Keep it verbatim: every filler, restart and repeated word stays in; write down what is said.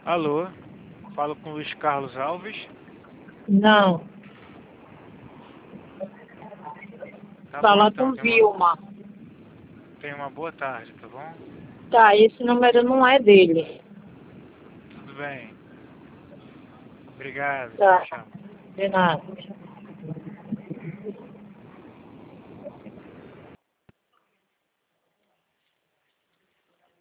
Alô, falo com o Luiz Carlos Alves. Não. Tá bom, Fala então, com tenha uma, Vilma. tenha uma boa tarde, tá bom? Tá, esse número não é dele. Tudo bem. Obrigado, tchau, Tá, tchau. de nada.